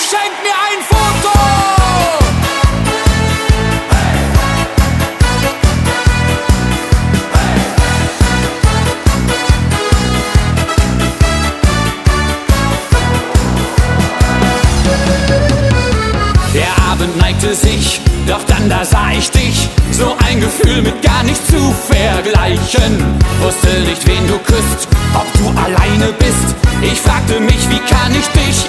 schenk mir ein Foto! Der Abend neigte sich, doch dann da sah ich dich. So ein Gefühl mit gar nicht zu vergleichen. Wusste nicht, wen du küsst, ob du alleine bist. Ich fragte mich, wie kann ich dich